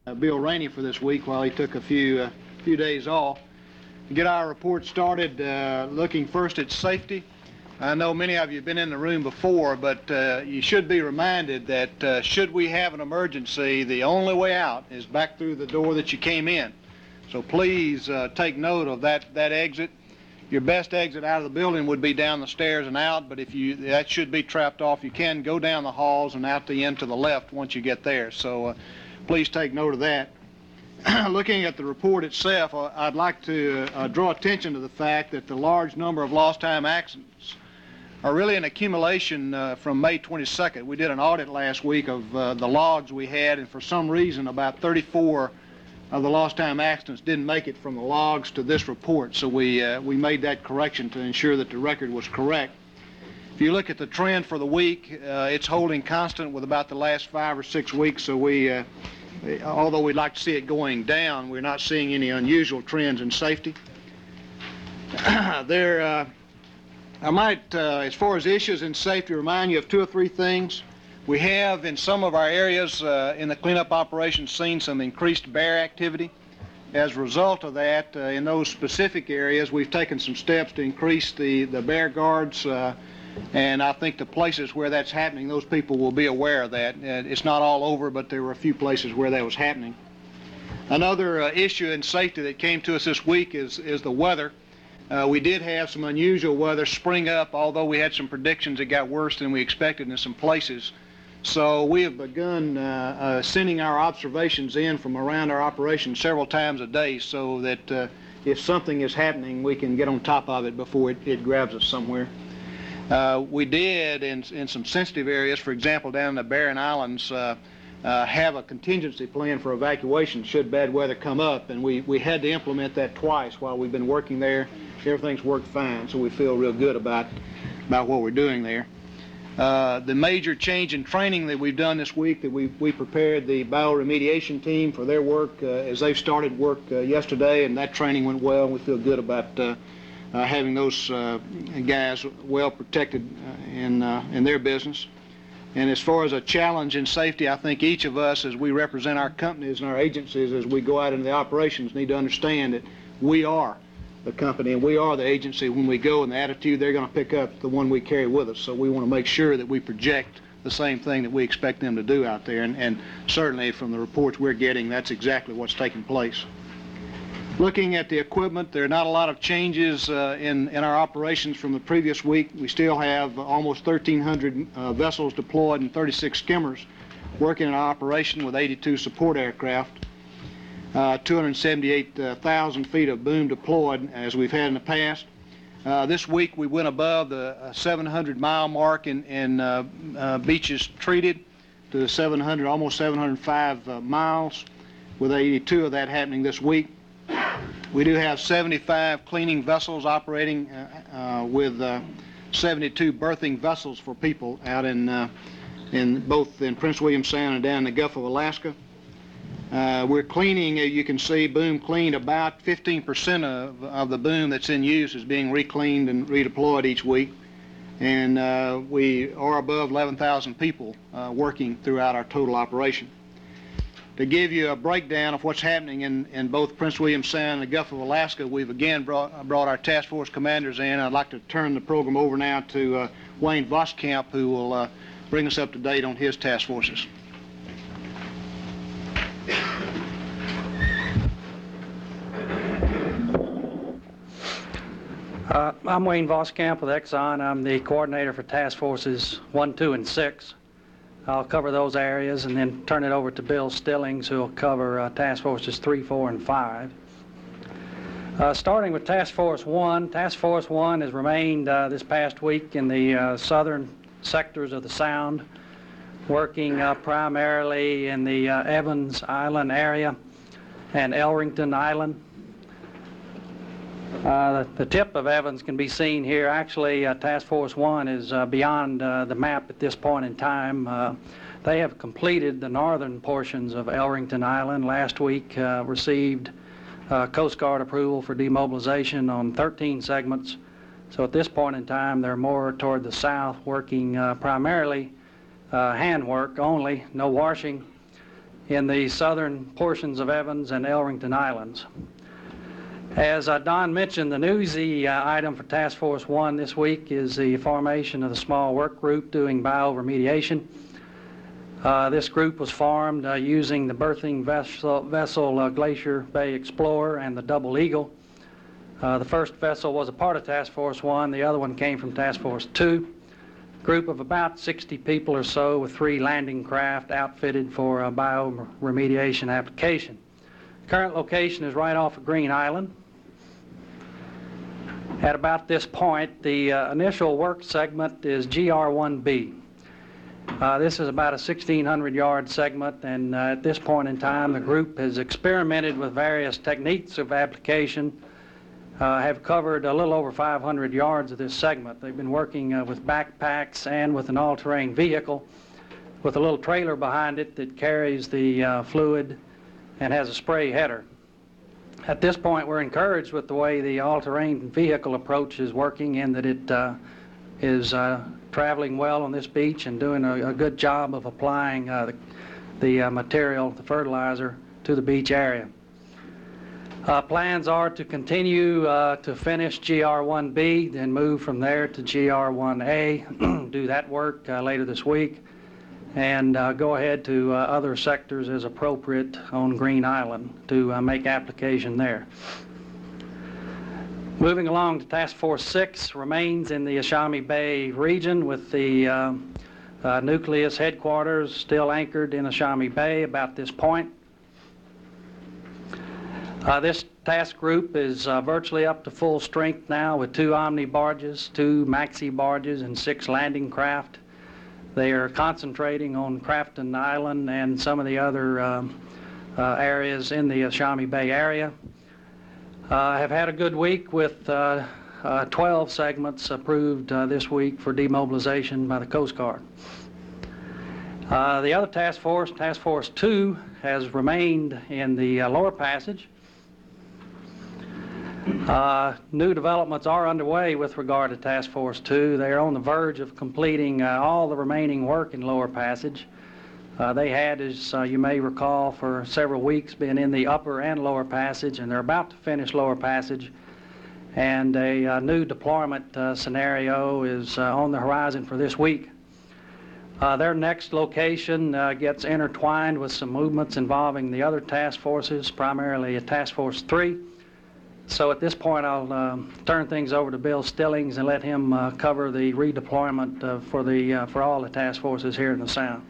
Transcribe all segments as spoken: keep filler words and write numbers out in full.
Uh, Bill Rainey for this week while he took a few uh, few days off. To get our report started, uh, looking first at safety. I know many of you have been in the room before, but uh, you should be reminded that uh, should we have an emergency, the only way out is back through the door that you came in. So please uh, take note of that, that exit. Your best exit out of the building would be down the stairs and out, but if you that should be trapped off, you can go down the halls and out the end to the left once you get there. So uh, please take note of that. Looking at the report itself, uh, I'd like to uh, draw attention to the fact that the large number of lost time accidents are really an accumulation uh, from May twenty-second. We did an audit last week of uh, the logs we had, and for some reason about thirty-four of the lost time accidents didn't make it from the logs to this report, so we uh, we made that correction to ensure that the record was correct. If you look at the trend for the week, uh, it's holding constant with about the last five or six weeks, so we uh, although we'd like to see it going down, we're not seeing any unusual trends in safety. there uh, I might, uh, as far as issues in safety, remind you of two or three things. We have in some of our areas uh, in the cleanup operations seen some increased bear activity. As a result of that, uh, in those specific areas, we've taken some steps to increase the, the bear guards, uh, and I think the places where that's happening, those people will be aware of that. Uh, it's not all over, but there were a few places where that was happening. Another uh, issue in safety that came to us this week is, is the weather. Uh, we did have some unusual weather spring up, although we had some predictions that got worse than we expected in some places. So we have begun uh, uh, sending our observations in from around our operation several times a day so that uh, if something is happening, we can get on top of it before it, it grabs us somewhere. Uh, we did, in, in some sensitive areas, for example, down in the Barren Islands, uh, uh, have a contingency plan for evacuation should bad weather come up, and we, we had to implement that twice while we've been working there. Everything's worked fine, so we feel real good about, about what we're doing there. Uh, the major change in training that we've done this week, that we, we prepared the bioremediation team for their work uh, as they've started work uh, yesterday, and that training went well, and we feel good about uh, uh, having those uh, guys well protected uh, in, uh, in their business. And as far as a challenge in safety, I think each of us, as we represent our companies and our agencies as we go out into the operations, need to understand that we are the company and we are the agency when we go, and the attitude they're going to pick up the one we carry with us. So we want to make sure that we project the same thing that we expect them to do out there, and, and certainly from the reports we're getting, that's exactly what's taking place. Looking at the equipment, there are not a lot of changes uh, in, in our operations from the previous week. We still have almost thirteen hundred uh, vessels deployed and thirty-six skimmers working in our operation with eighty-two support aircraft. Uh, two hundred seventy-eight thousand feet of boom deployed as we've had in the past. Uh, this week we went above the uh, seven hundred mile mark in, in uh, uh, beaches treated to the seven hundred, almost seven hundred five uh, miles, with eighty-two of that happening this week. We do have seventy-five cleaning vessels operating uh, uh, with uh, seventy-two berthing vessels for people out in, uh, in both in Prince William Sound and down in the Gulf of Alaska. Uh, we're cleaning, uh, you can see, boom cleaned. About fifteen percent of, of the boom that's in use is being recleaned and redeployed each week. And uh, we are above eleven thousand people uh, working throughout our total operation. To give you a breakdown of what's happening in, in both Prince William Sound and the Gulf of Alaska, we've again brought, brought our task force commanders in. I'd like to turn the program over now to uh, Wayne Voskamp, who will uh, bring us up to date on his task forces. Uh, I'm Wayne Voskamp with Exxon. I'm the coordinator for task forces one, two, and six. I'll cover those areas and then turn it over to Bill Stillings, who will cover uh, task forces three, four, and five. Uh, starting with task force one, task force one has remained uh, this past week in the uh, southern sectors of the Sound, working uh, primarily in the uh, Evans Island area and Elrington Island. Uh, the, the tip of Evans can be seen here. Actually, uh, Task Force one is uh, beyond uh, the map at this point in time. Uh, they have completed the northern portions of Elrington Island. Last week uh, received uh, Coast Guard approval for demobilization on thirteen segments. So at this point in time, they're more toward the south, working uh, primarily uh, handwork only, no washing, in the southern portions of Evans and Elrington Islands. As uh, Don mentioned, the newsy uh, item for Task Force one this week is the formation of the small work group doing bioremediation. Uh, this group was formed uh, using the berthing vessel, vessel uh, Glacier Bay Explorer and the Double Eagle. Uh, the first vessel was a part of Task Force one, the other one came from Task Force two. Group of about sixty people or so with three landing craft outfitted for a bioremediation application. Current location is right off of Green Island. At about this point, the uh, initial work segment is G R one B. Uh, this is about a sixteen hundred yard segment, and uh, at this point in time, the group has experimented with various techniques of application, uh, have covered a little over five hundred yards of this segment. They've been working uh, with backpacks and with an all-terrain vehicle with a little trailer behind it that carries the uh, fluid and has a spray header. At this point, we're encouraged with the way the all-terrain vehicle approach is working, in that it uh, is uh, traveling well on this beach and doing a, a good job of applying uh, the, the uh, material, the fertilizer, to the beach area. Uh, plans are to continue uh, to finish G R one B, then move from there to G R one A, do that work uh, later this week, and uh, go ahead to uh, other sectors as appropriate on Green Island to uh, make application there. Moving along to Task Force six, remains in the Ashami Bay region with the uh, uh, nucleus headquarters still anchored in Ashami Bay about this point. Uh, this task group is uh, virtually up to full strength now with two Omni barges, two Maxi barges, and six landing craft. They are concentrating on Crafton Island and some of the other um, uh, areas in the Ashami Bay area. I uh, have had a good week with uh, uh, twelve segments approved uh, this week for demobilization by the Coast Guard. Uh, the other task force, Task Force two, has remained in the uh, lower passage. Uh, new developments are underway with regard to Task Force two. They are on the verge of completing uh, all the remaining work in lower passage. Uh, they had, as uh, you may recall, for several weeks been in the upper and lower passage, and they're about to finish lower passage. And a uh, new deployment uh, scenario is uh, on the horizon for this week. Uh, their next location uh, gets intertwined with some movements involving the other task forces, primarily a Task Force three. So at this point, I'll um, turn things over to Bill Stillings and let him uh, cover the redeployment uh, for the uh, for all the task forces here in the Sound.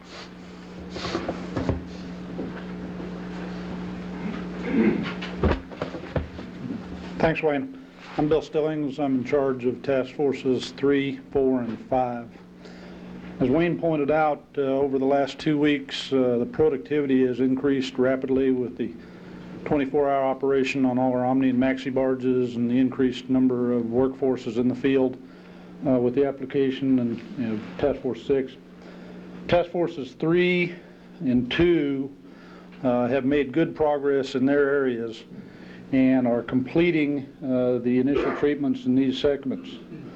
Thanks, Wayne. I'm Bill Stillings. I'm in charge of Task Forces three, four, and five. As Wayne pointed out, uh, over the last two weeks, uh, the productivity has increased rapidly with the twenty-four hour operation on all our Omni and Maxi barges and the increased number of workforces in the field uh, with the application and you know, Task Force six. Task Forces three and two uh, have made good progress in their areas and are completing uh, the initial treatments in these segments.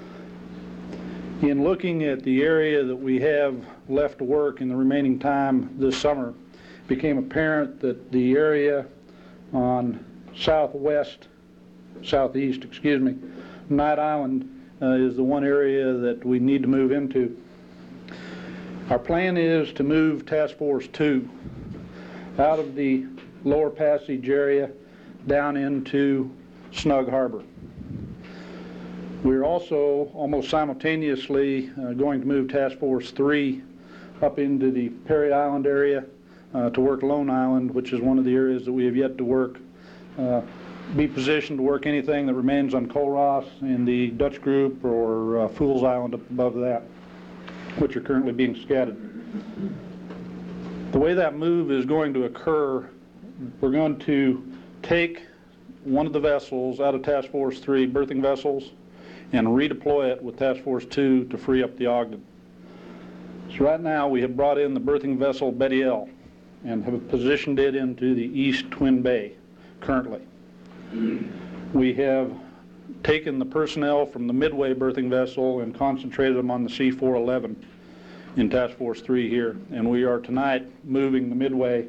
In looking at the area that we have left to work in the remaining time this summer, it became apparent that the area on southwest, southeast, excuse me, Knight Island uh, is the one area that we need to move into. Our plan is to move Task Force two out of the lower passage area down into Snug Harbor. We're also almost simultaneously uh, going to move Task Force three up into the Perry Island area uh, to work Lone Island, which is one of the areas that we have yet to work. Uh, be positioned to work anything that remains on Colross in the Dutch group or uh, Fool's Island up above that, which are currently being scattered. The way that move is going to occur, we're going to take one of the vessels out of Task Force three, berthing vessels, and redeploy it with Task Force two to free up the Ogden. So right now we have brought in the berthing vessel Betty L and have positioned it into the East Twin Bay currently. We have taken the personnel from the Midway berthing vessel and concentrated them on the C four eleven in Task Force three here, and we are tonight moving the Midway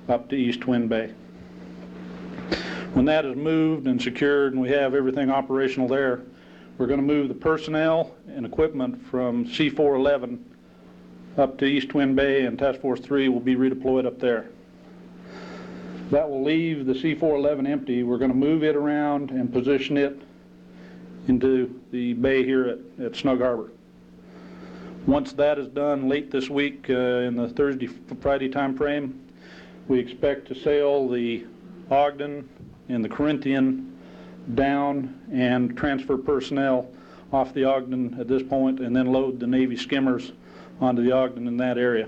up to East Twin Bay. When that is moved and secured and we have everything operational there, we're going to move the personnel and equipment from C four eleven up to East Twin Bay, and Task Force three will be redeployed up there. That will leave the C four eleven empty. We're going to move it around and position it into the bay here at, at Snug Harbor. Once that is done late this week, uh, in the Thursday, Friday time frame, we expect to sail the Ogden and the Corinthian down and transfer personnel off the Ogden at this point, and then load the Navy skimmers onto the Ogden in that area.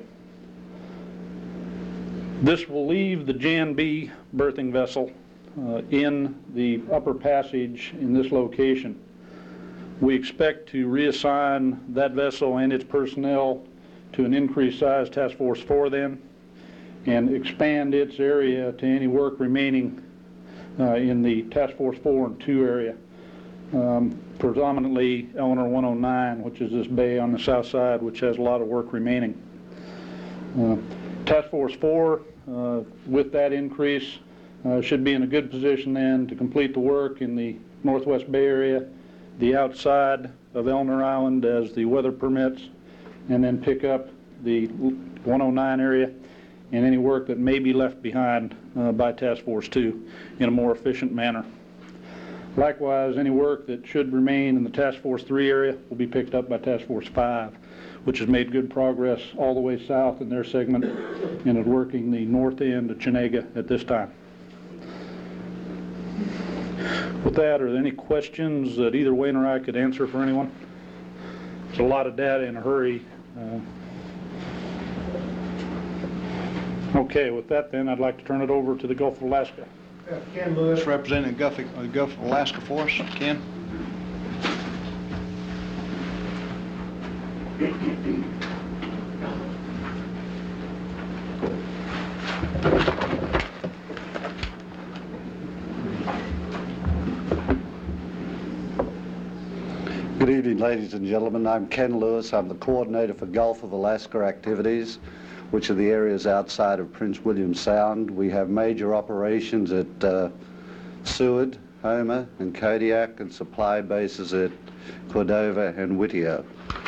This will leave the Jan B berthing vessel uh, in the upper passage in this location. We expect to reassign that vessel and its personnel to an increased size Task Force four then, and expand its area to any work remaining uh, in the Task Force four and two area, um, predominantly Eleanor one oh nine, which is this bay on the south side, which has a lot of work remaining. Uh, Task Force four, uh, with that increase, uh, should be in a good position then to complete the work in the Northwest Bay area, the outside of Eleanor Island as the weather permits, and then pick up the one oh nine area and any work that may be left behind uh, by Task Force two in a more efficient manner. Likewise, any work that should remain in the Task Force three area will be picked up by Task Force five, which has made good progress all the way south in their segment and is working the north end of Chenega at this time. With that, are there any questions that either Wayne or I could answer for anyone? It's a lot of data in a hurry. Uh, okay, with that then, I'd like to turn it over to the Gulf of Alaska. Uh, Ken Lewis, representing the Gulf, uh, Gulf of Alaska for us. Ken? Good evening, ladies and gentlemen. I'm Ken Lewis. I'm the coordinator for Gulf of Alaska activities, which are the areas outside of Prince William Sound. We have major operations at uh, Seward, Homer, and Kodiak, and supply bases at Cordova and Whittier.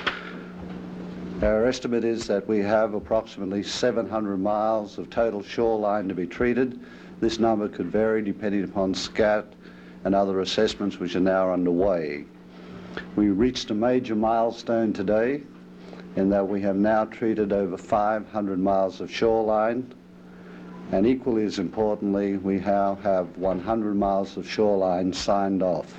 Our estimate is that we have approximately seven hundred miles of total shoreline to be treated. This number could vary depending upon SCAT and other assessments which are now underway. We reached a major milestone today in that we have now treated over five hundred miles of shoreline, and equally as importantly, we now have one hundred miles of shoreline signed off.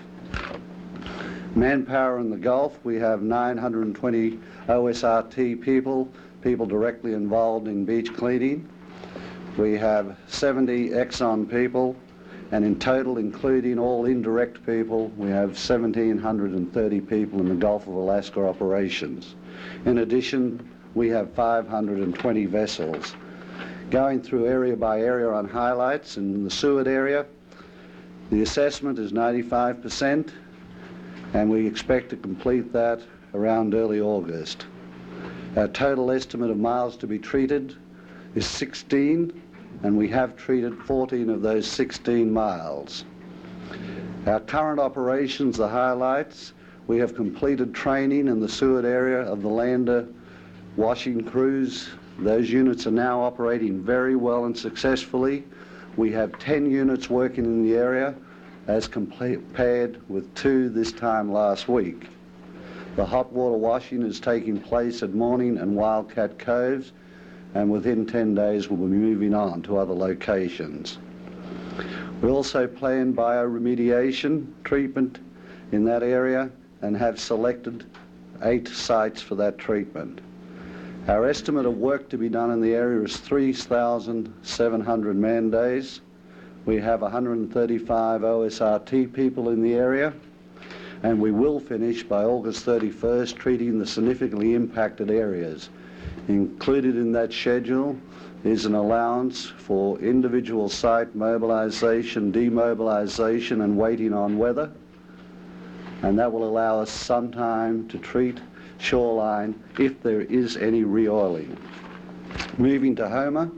Manpower in the Gulf, we have nine hundred twenty O S R T people, people directly involved in beach cleaning. We have seventy Exxon people, and in total, including all indirect people, we have one thousand seven hundred thirty people in the Gulf of Alaska operations. In addition, we have five hundred twenty vessels. Going through area by area on highlights, in the Seward area, the assessment is ninety-five percent, and we expect to complete that around early August. Our total estimate of miles to be treated is sixteen, and we have treated fourteen of those sixteen miles. Our current operations, the highlights, we have completed training in the Seward area of the lander washing crews. Those units are now operating very well and successfully. We have ten units working in the area as compared with two this time last week. The hot water washing is taking place at Morning and Wildcat Coves, and within ten days we'll be moving on to other locations. We also plan bioremediation treatment in that area and have selected eight sites for that treatment. Our estimate of work to be done in the area is three thousand seven hundred man days. We have one hundred thirty-five O S R T people in the area, and we will finish by August thirty-first treating the significantly impacted areas. Included in that schedule is an allowance for individual site mobilization, demobilization, and waiting on weather, and that will allow us some time to treat shoreline if there is any re-oiling. Moving to Homer,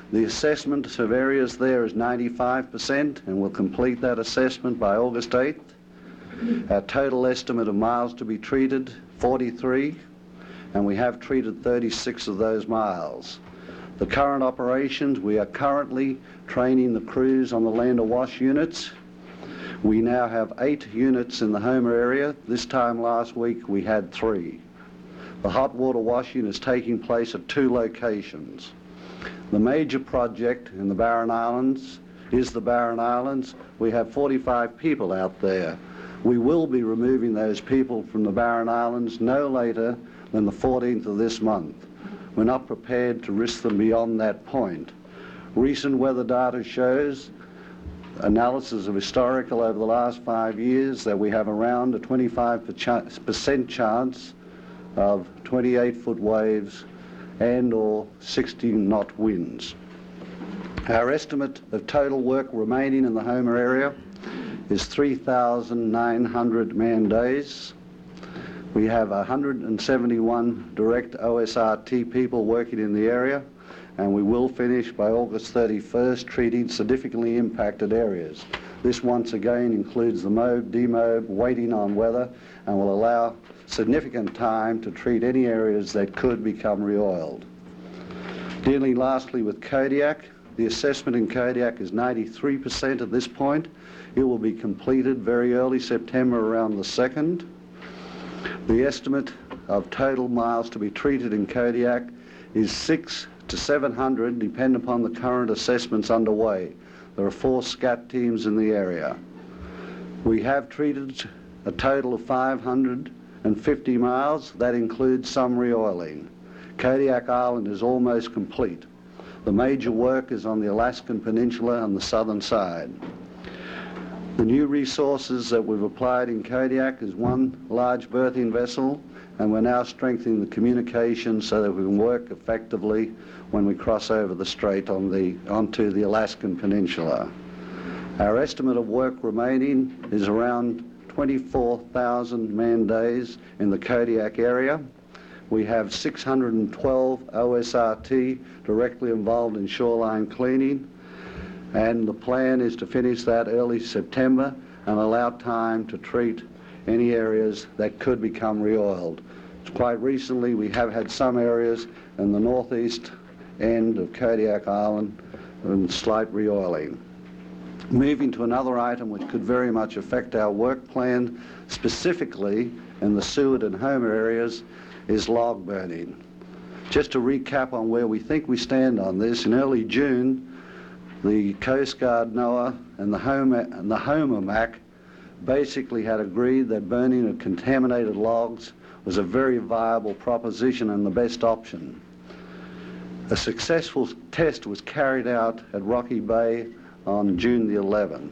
The assessment of areas there is ninety-five percent, and we'll complete that assessment by August eighth. Our total estimate of miles to be treated, forty-three, and we have treated thirty-six of those miles. The current operations, we are currently training the crews on the Land of Wash units. We now have eight units in the Homer area. This time last week we had three. The hot water washing is taking place at two locations. The major project in the Barren Islands is the Barren Islands. We have forty-five people out there. We will be removing those people from the Barren Islands no later than the fourteenth of this month. We're not prepared to risk them beyond that point. Recent weather data shows, analysis of historical over the last five years, that we have around a twenty-five percent chance of twenty-eight foot waves and or sixty knot winds. Our estimate of total work remaining in the Homer area is three thousand nine hundred man days. We have one hundred seventy-one direct O S R T people working in the area, and we will finish by August thirty-first treating significantly impacted areas. This once again includes the mob, demob, waiting on weather, and will allow significant time to treat any areas that could become re-oiled. Dealing lastly with Kodiak, the assessment in Kodiak is ninety-three percent at this point. It will be completed very early September, around the second. The estimate of total miles to be treated in Kodiak is six to seven hundred, depending upon the current assessments underway. There are four SCAT teams in the area. We have treated a total of five hundred fifty miles. That includes some re-oiling. Kodiak Island is almost complete. The major work is on the Alaskan Peninsula on the southern side. The new resources that we've applied in Kodiak is one large berthing vessel, and we're now strengthening the communication so that we can work effectively when we cross over the strait on the, onto the Alaskan Peninsula. Our estimate of work remaining is around twenty-four thousand man days in the Kodiak area. We have six hundred twelve O S R T directly involved in shoreline cleaning, and the plan is to finish that early September and allow time to treat any areas that could become re-oiled. Quite recently we have had some areas in the northeast end of Kodiak Island and slight re-oiling. Moving to another item which could very much affect our work plan, specifically in the Seward and Homer areas, is log burning. Just to recap on where we think we stand on this, in early June, the Coast Guard, NOAA, and the Homer, and the Homer M A C basically had agreed that burning of contaminated logs was a very viable proposition and the best option. A successful test was carried out at Rocky Bay on June the eleventh.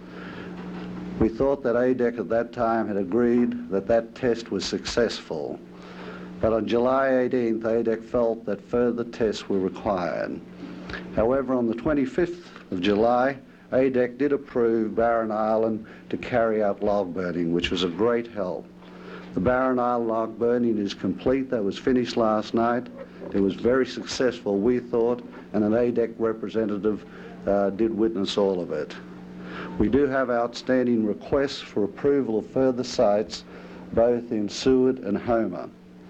We thought that A D E C at that time had agreed that that test was successful. But on July eighteenth, A D E C felt that further tests were required. However, on the twenty-fifth of July, A D E C did approve Barren Island to carry out log burning, which was a great help. The Barren Island log burning is complete. That was finished last night. It was very successful, we thought, and an A D E C representative uh, did witness all of it. We do have outstanding requests for approval of further sites, both in Seward and Homer.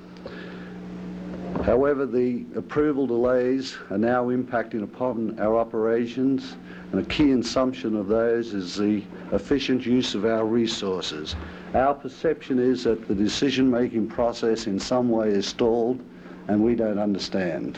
However, the approval delays are now impacting upon our operations, and a key assumption of those is the efficient use of our resources. Our perception is that the decision-making process in some way is stalled, and we don't understand.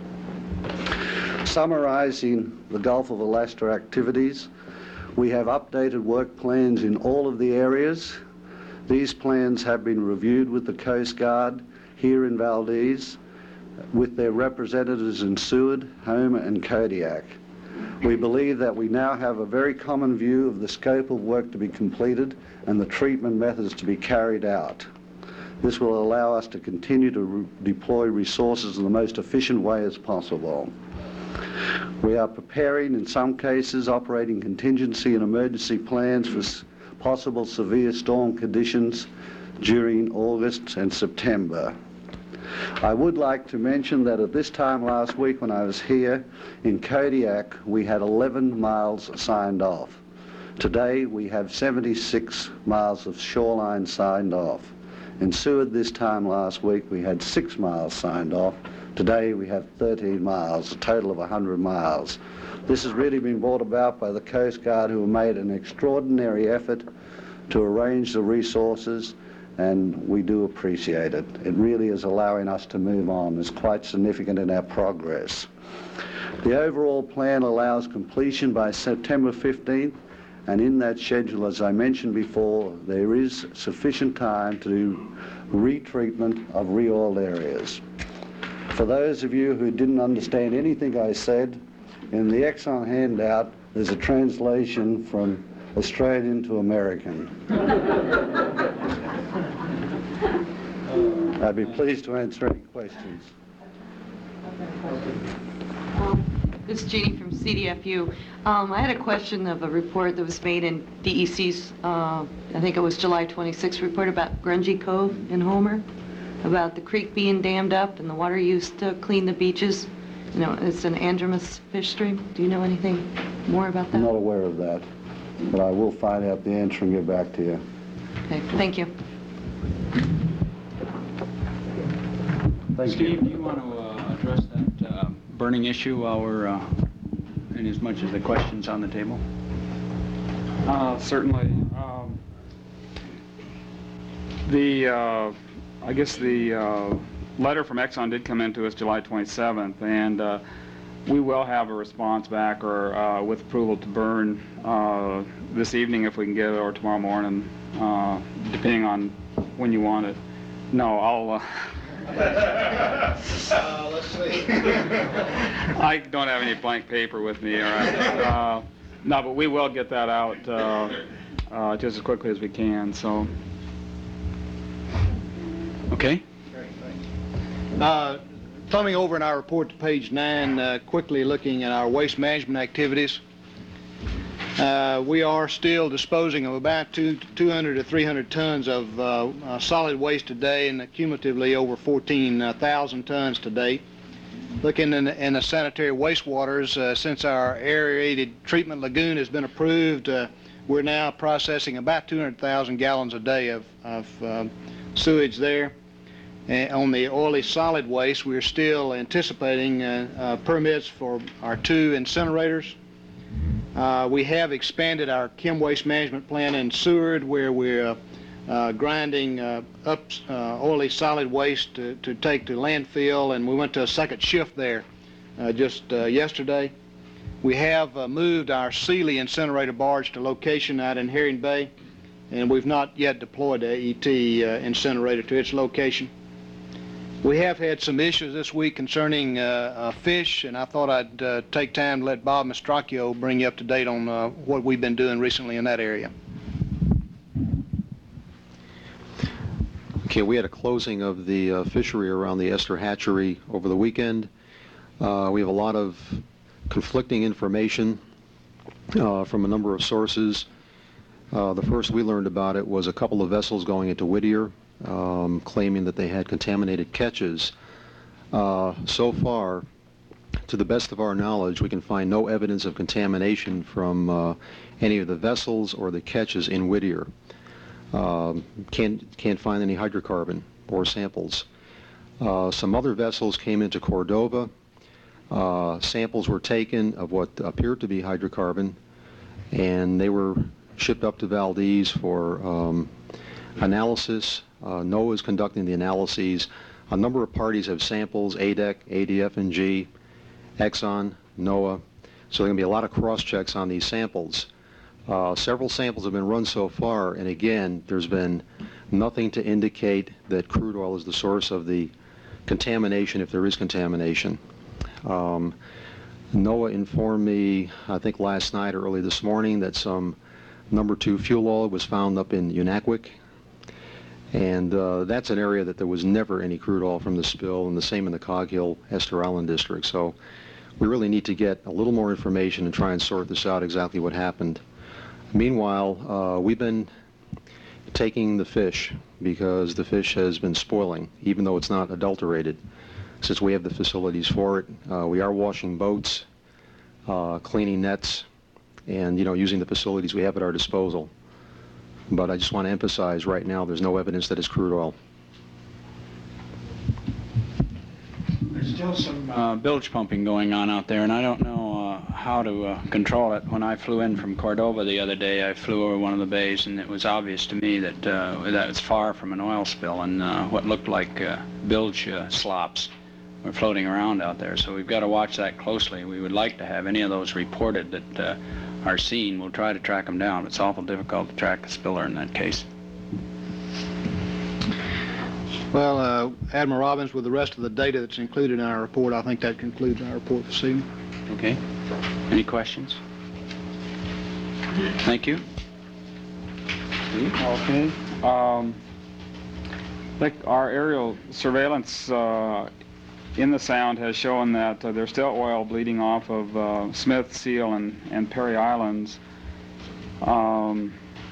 Summarizing the Gulf of Alaska activities, we have updated work plans in all of the areas. These plans have been reviewed with the Coast Guard here in Valdez, with their representatives in Seward, Homer, and Kodiak. We believe that we now have a very common view of the scope of work to be completed and the treatment methods to be carried out. This will allow us to continue to re deploy resources in the most efficient way as possible. We are preparing, in some cases, operating contingency and emergency plans for s possible severe storm conditions during August and September. I would like to mention that at this time last week when I was here in Kodiak, we had eleven miles signed off. Today we have seventy-six miles of shoreline signed off. In Seward this time last week we had six miles signed off. Today we have thirteen miles, a total of one hundred miles. This has really been brought about by the Coast Guard, who have made an extraordinary effort to arrange the resources, and we do appreciate it. It really is allowing us to move on. It's quite significant in our progress. The overall plan allows completion by September fifteenth, and in that schedule, as I mentioned before, there is sufficient time to do retreatment of re-oiled areas. For those of you who didn't understand anything I said, in the Exxon handout, there's a translation from Australian to American. I'd be pleased to answer any questions. Um, this is Jeannie from C D F U. Um, I had a question of a report that was made in D E C's, uh, I think it was July twenty-sixth report about Grungy Cove in Homer, about the creek being dammed up and the water used to clean the beaches. You know, it's an andromous fish stream. Do you know anything more about that? I'm not aware of that, but I will find out the answer and get back to you. Okay, thank you. Thank Steve, you. do you want to uh, address that uh, burning issue while we're, uh, in as much as the questions on the table? Uh, certainly. Um, the, uh, I guess the uh, letter from Exxon did come into us July twenty-seventh, and uh, we will have a response back or uh, with approval to burn uh, this evening if we can get it, or tomorrow morning, uh, depending on when you want it. No, I'll... Uh, Uh, let's see. I don't have any blank paper with me. All right. Uh, no, but we will get that out uh, uh, just as quickly as we can. So, Okay. Uh, thumbing over in our report to page nine, uh, quickly looking at our waste management activities. Uh, we are still disposing of about two, 200 to three hundred tons of uh, uh, solid waste today, and cumulatively over fourteen thousand tons to date. Looking in the, in the sanitary wastewaters, uh, since our aerated treatment lagoon has been approved, uh, we're now processing about two hundred thousand gallons a day of, of uh, sewage there. And on the oily solid waste, we're still anticipating uh, uh, permits for our two incinerators. Uh, we have expanded our chem waste management plant in Seward, where we're uh, uh, grinding uh, up uh, oily solid waste to, to take to landfill, and we went to a second shift there uh, just uh, yesterday. We have uh, moved our Sealy incinerator barge to location out in Herring Bay, and we've not yet deployed the A E T uh, incinerator to its location. We have had some issues this week concerning uh, uh, fish, and I thought I'd uh, take time to let Bob Mastracchio bring you up to date on uh, what we've been doing recently in that area. Okay, we had a closing of the uh, fishery around the Esther Hatchery over the weekend. Uh, we have a lot of conflicting information uh, from a number of sources. Uh, the first we learned about it was a couple of vessels going into Whittier, Um, claiming that they had contaminated catches. Uh, so far, to the best of our knowledge, we can find no evidence of contamination from uh, any of the vessels or the catches in Whittier. Um, can't, can't find any hydrocarbon or samples. Uh, some other vessels came into Cordova. Uh, samples were taken of what appeared to be hydrocarbon, and they were shipped up to Valdez for um, analysis. Uh, NOAA is conducting the analyses. A number of parties have samples, A D E C, A D F N G, Exxon, NOAA. So there are going to be a lot of cross-checks on these samples. Uh, several samples have been run so far, and again, there's been nothing to indicate that crude oil is the source of the contamination, if there is contamination. Um, NOAA informed me, I think last night or early this morning, that some number two fuel oil was found up in Unakwic. And uh, that's an area that there was never any crude oil from the spill, and the same in the Cog Hill, Esther Island district. So we really need to get a little more information and try and sort this out, exactly what happened. Meanwhile, uh, we've been taking the fish because the fish has been spoiling, even though it's not adulterated. Since we have the facilities for it, uh, we are washing boats, uh, cleaning nets, and, you know, using the facilities we have at our disposal. But I just want to emphasize right now there's no evidence that it's crude oil. There's still some uh, bilge pumping going on out there, and I don't know uh, how to uh, control it. When I flew in from Cordova the other day, I flew over one of the bays, and it was obvious to me that uh, that was far from an oil spill, and uh, what looked like uh, bilge uh, slops were floating around out there. So we've got to watch that closely. We would like to have any of those reported that uh, are seen. We'll try to track them down. It's awful difficult to track a spiller in that case. Well, uh, Admiral Robbins, with the rest of the data that's included in our report, I think that concludes our report this evening. Okay. Any questions? Thank you. Okay. Um, like our aerial surveillance uh, in the Sound has shown that uh, there's still oil bleeding off of uh, Smith, Seal, and, and Perry Islands. Um,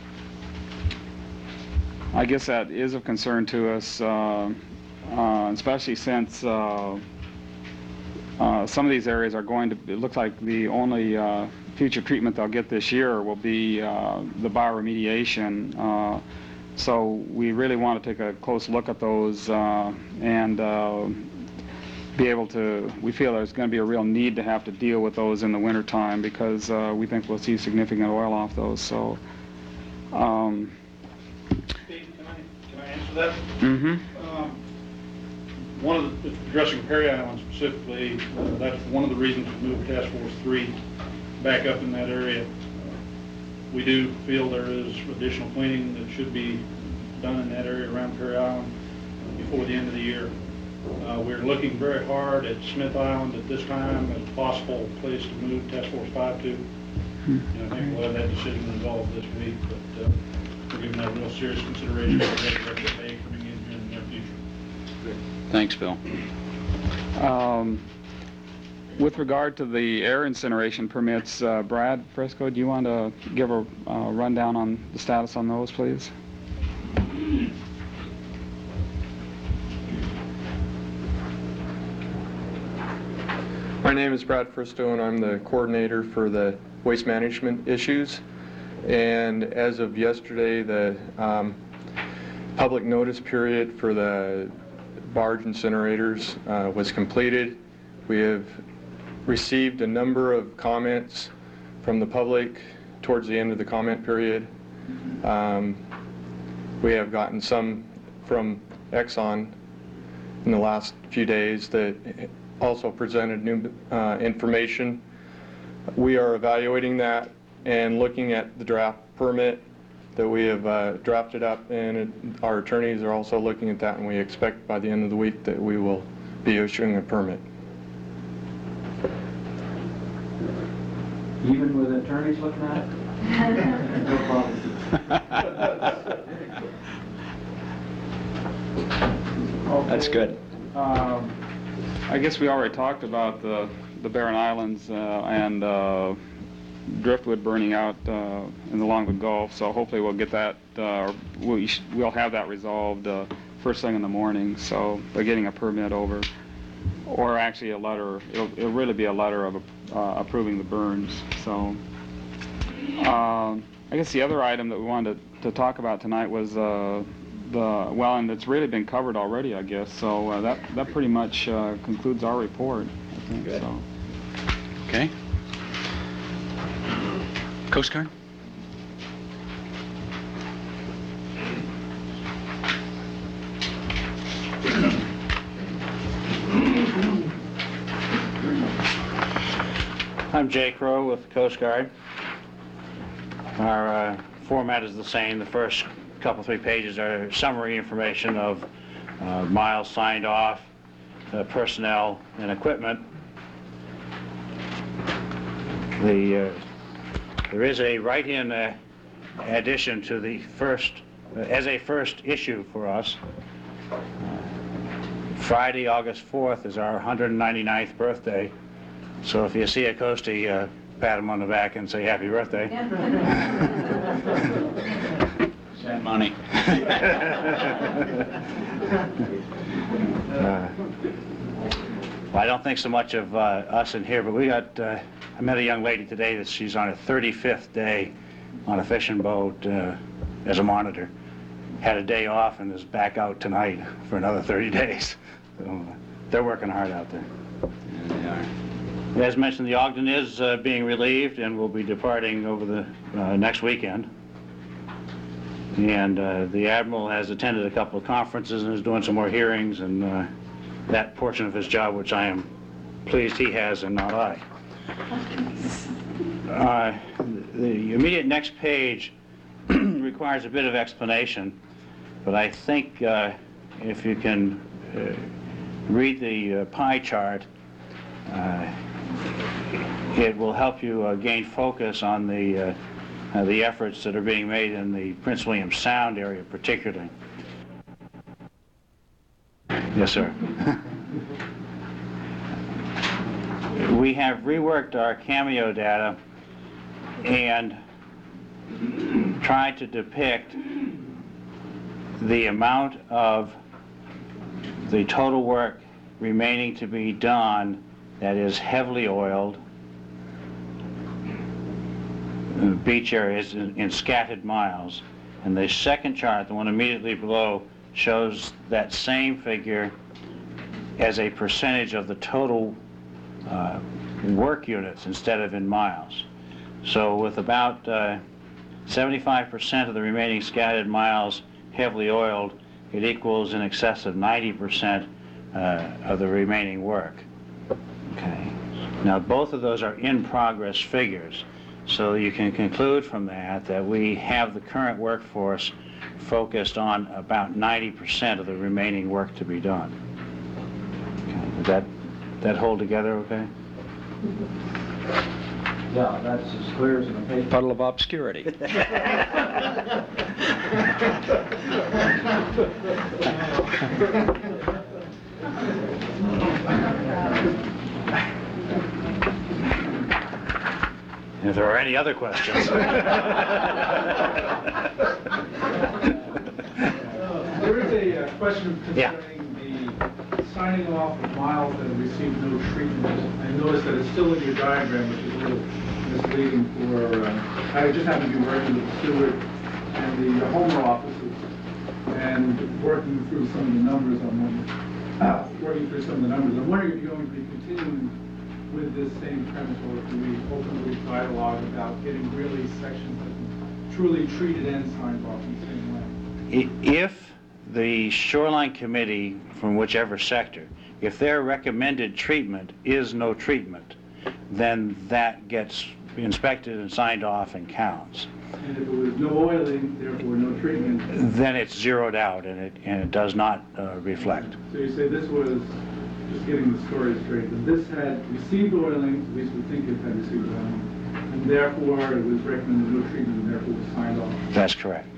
I guess that is of concern to us, uh, uh, especially since uh, uh, some of these areas are going to, it looks like the only uh, future treatment they'll get this year will be uh, the bioremediation. Uh, so we really want to take a close look at those uh, and uh, be able to, we feel there's going to be a real need to have to deal with those in the wintertime because uh, we think we'll see significant oil off those. So, um, Steve, can I, can I answer that? mm-hmm. Um, One of the, addressing Perry Island specifically, uh, that's one of the reasons we moved Task Force three back up in that area. Uh, We do feel there is additional cleaning that should be done in that area around Perry Island uh, before the end of the year. Uh, we're looking very hard at Smith Island at this time as a possible place to move Task Force five to. And I think we'll have that decision resolved this week, but uh, we're giving that real serious consideration for that Director Bay coming in here in the near future. Thanks, Bill. Um, with regard to the air incineration permits, uh, Brad Fresco, do you want to give a uh, rundown on the status on those, please? My name is Brad Fristow, and I'm the coordinator for the waste management issues. And as of yesterday, the um, public notice period for the barge incinerators uh, was completed. We have received a number of comments from the public towards the end of the comment period. Um, we have gotten some from Exxon in the last few days that also presented new uh, information. We are evaluating that and looking at the draft permit that we have uh, drafted up, and it, our attorneys are also looking at that, and we expect by the end of the week that we will be issuing a permit. Even with attorneys looking at it? No problem. That's good. Um, I guess we already talked about the, the Barren Islands uh, and uh, driftwood burning out uh, in the along the Gulf, so hopefully we'll get that, uh, we'll, we'll have that resolved uh, first thing in the morning, so by getting a permit over, or actually a letter, it'll, it'll really be a letter of uh, approving the burns. So um, I guess the other item that we wanted to, to talk about tonight was uh, the, well, and it's really been covered already, I guess, so uh, that, that pretty much uh, concludes our report, I think. Good. So. Okay. Coast Guard? I'm Jake Rowe with the Coast Guard. Our uh, format is the same. The first couple, three pages are summary information of uh, miles signed off, uh, personnel, and equipment. The, uh, there is a write-in uh, addition to the first, uh, as a first issue for us. Uh, Friday, August fourth is our one hundred ninety-ninth birthday. So if you see a Coastie, uh, pat him on the back and say happy birthday. And money. Uh, Well, I don't think so much of uh, us in here, but we got, uh, I met a young lady today that she's on her thirty-fifth day on a fishing boat uh, as a monitor. Had a day off and is back out tonight for another thirty days. So uh, they're working hard out there. They are. As mentioned, the Ogden is uh, being relieved and will be departing over the uh, next weekend. And uh, the Admiral has attended a couple of conferences and is doing some more hearings, and uh, that portion of his job, which I am pleased he has and not I. Uh, the immediate next page requires a bit of explanation, but I think uh, if you can uh, read the uh, pie chart, uh, it will help you uh, gain focus on the uh, uh, the efforts that are being made in the Prince William Sound area particularly. Yes, sir. We have reworked our Cameo data and tried to depict the amount of the total work remaining to be done that is heavily oiled uh, beach areas in, in scattered miles. And the second chart, the one immediately below, shows that same figure as a percentage of the total uh, work units instead of in miles. So with about uh, seventy-five percent of the remaining scattered miles heavily oiled, it equals in excess of ninety percent uh, of the remaining work. Okay. Now both of those are in progress figures, so you can conclude from that that we have the current workforce focused on about ninety percent of the remaining work to be done. Okay. Does that, that hold together okay? Yeah, that's as clear as an page. Puddle of obscurity. If there are any other questions. There is a uh, question Yeah. concerning the signing off of miles that have received no treatment. I noticed that it's still in your diagram, which is a little misleading for, uh, I just happen to be working with the Stewart and the Homer offices and working through some of the numbers on them, uh, working through some of the numbers. I'm wondering if you're going to be continuing with this same premise, or if we ultimately dialogue about getting really sections that are truly treated and signed off in the same way. If the shoreline committee from whichever sector, if their recommended treatment is no treatment, then that gets inspected and signed off and counts. And if it was no oiling, therefore no treatment, Then it's zeroed out and it, and it does not uh, reflect. so you say this was, just getting the story straight, that this had received oiling, at least we think it had received oiling, and therefore it was recommended no treatment, and therefore was signed off. That's correct.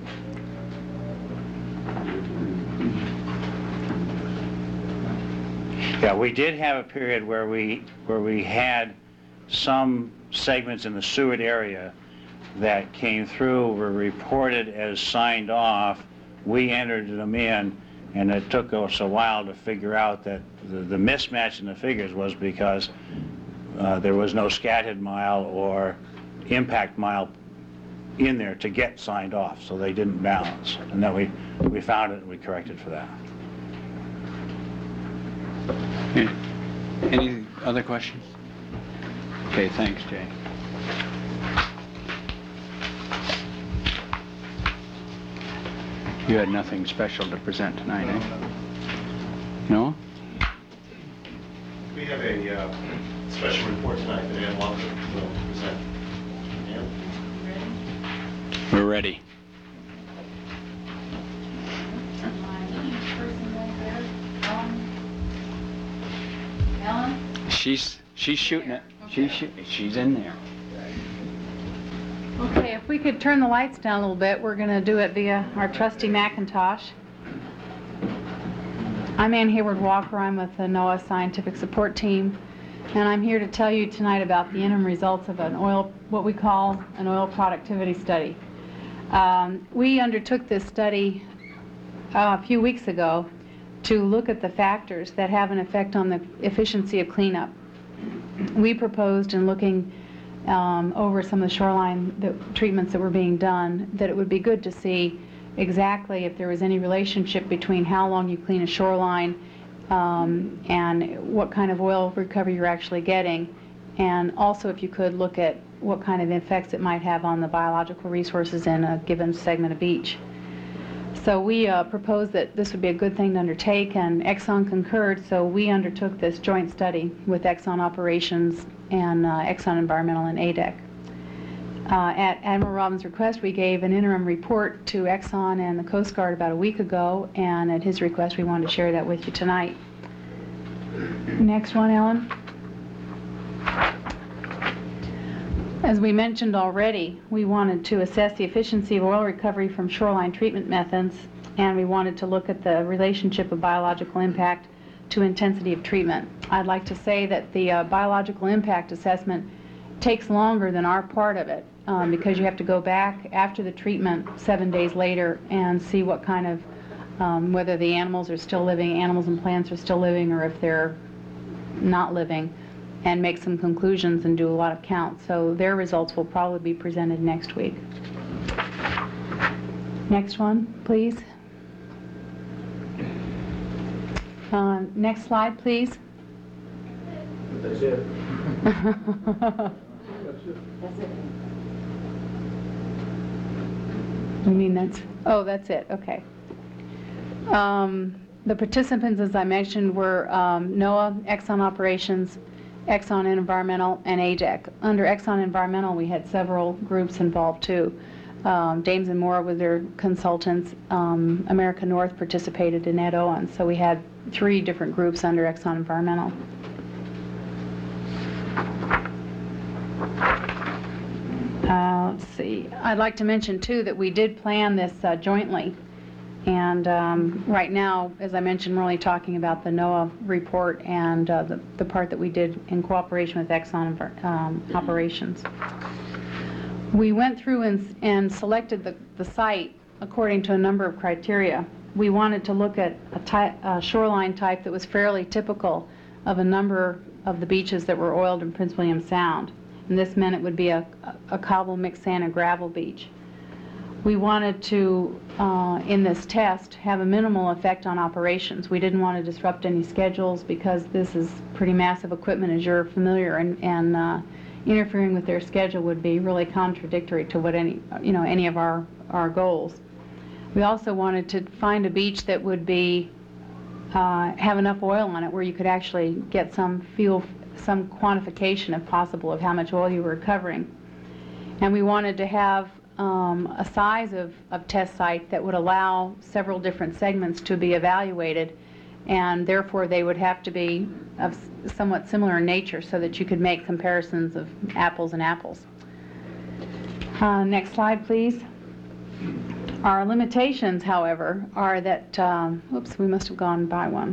Yeah, we did have a period where we where we had some segments in the Seward area that came through, were reported as signed off. We entered them in, and it took us a while to figure out that the, the mismatch in the figures was because uh, there was no scattered mile or impact mile in there to get signed off, so they didn't balance. And then we, we found it and we corrected for that. Any- Any other questions? Okay, thanks, Jay. You had nothing special to present tonight, eh? No? We have a uh, special report tonight that Ann Walker will present. Ann? We're ready. Ellen? She's, she's shooting it. She's, shoo- she's in there. Okay, if we could turn the lights down a little bit, we're going to do it via our trusty Macintosh. I'm Ann Hayward Walker. I'm with the NOAA Scientific Support Team, and I'm here to tell you tonight about the interim results of an oil, what we call an oil productivity study. Um, we undertook this study uh, a few weeks ago to look at the factors that have an effect on the efficiency of cleanup. We proposed, in looking um, over some of the shoreline the treatments that were being done, that it would be good to see exactly if there was any relationship between how long you clean a shoreline um, and what kind of oil recovery you're actually getting, and also if you could look at what kind of effects it might have on the biological resources in a given segment of beach. So we uh, proposed that this would be a good thing to undertake, and Exxon concurred, so we undertook this joint study with Exxon Operations and uh, Exxon Environmental and A D E C. Uh, at Admiral Robbins' request, we gave an interim report to Exxon and the Coast Guard about a week ago, and at his request, we wanted to share that with you tonight. Next one, Ellen. As we mentioned already, we wanted to assess the efficiency of oil recovery from shoreline treatment methods, and we wanted to look at the relationship of biological impact to intensity of treatment. I'd like to say that the uh, biological impact assessment takes longer than our part of it, um, because you have to go back after the treatment seven days later and see what kind of, um, whether the animals are still living, animals and plants are still living, or if they're not living, and make some conclusions and do a lot of counts. So their results will probably be presented next week. Next one, please. Uh, next slide, please. That's it. You mean that's, oh, that's it, okay. Um, the participants, as I mentioned, were um, NOAA, Exxon Operations, Exxon Environmental, and A D E C. Under Exxon Environmental, we had several groups involved too. Um, Dames and Moore with their consultants. Um, America North participated in Ed Owen. So we had three different groups under Exxon Environmental. Uh, let's see. I'd like to mention too that we did plan this uh, jointly. And um, right now, as I mentioned, we're only talking about the NOAA report and uh, the, the part that we did in cooperation with Exxon um, Operations. We went through and, and selected the, the site according to a number of criteria. We wanted to look at a, type, a shoreline type that was fairly typical of a number of the beaches that were oiled in Prince William Sound. And this meant it would be a, a cobble, mixed sand, and gravel beach. We wanted to, uh, in this test, have a minimal effect on operations. We didn't want to disrupt any schedules because this is pretty massive equipment, as you're familiar, and, and uh, interfering with their schedule would be really contradictory to what any, you know, any of our, our goals. We also wanted to find a beach that would be, uh, have enough oil on it where you could actually get some feel, some quantification, if possible, of how much oil you were recovering. And we wanted to have Um, a size of, of test site that would allow several different segments to be evaluated, and therefore they would have to be of somewhat similar in nature so that you could make comparisons of apples and apples. Uh, next slide, please. Our limitations, however, are that, um, oops, we must have gone by one,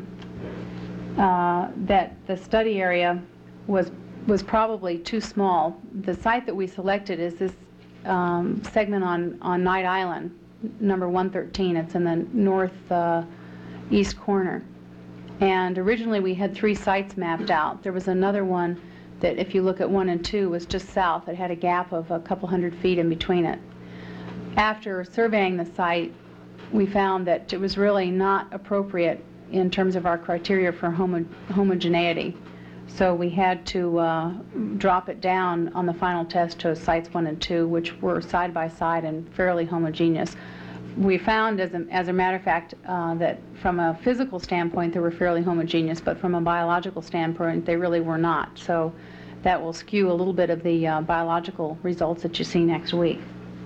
uh, that the study area was, was probably too small. The site that we selected is this Um, segment on, on Knight Island, number one thirteen. It's in the north uh, east corner. And originally we had three sites mapped out. There was another one that, if you look at one and two, was just south. It had a gap of a couple hundred feet in between it. After surveying the site, we found that it was really not appropriate in terms of our criteria for homo homogeneity. So we had to uh, drop it down on the final test to sites one and two, which were side by side and fairly homogeneous. We found, as a, as a matter of fact, uh, that from a physical standpoint they were fairly homogeneous, but from a biological standpoint they really were not. So that will skew a little bit of the uh, biological results that you see next week.